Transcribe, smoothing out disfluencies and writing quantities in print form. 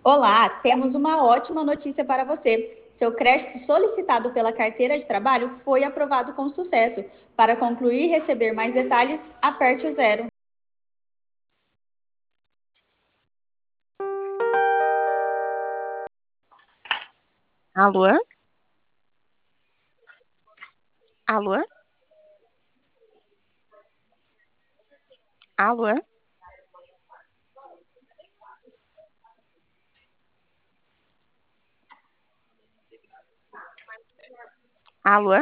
Olá, temos uma ótima notícia para você. Seu crédito solicitado pela carteira de trabalho foi aprovado com sucesso. Para concluir e receber mais detalhes, aperte o zero. Alô? Alô? Alô? Alô?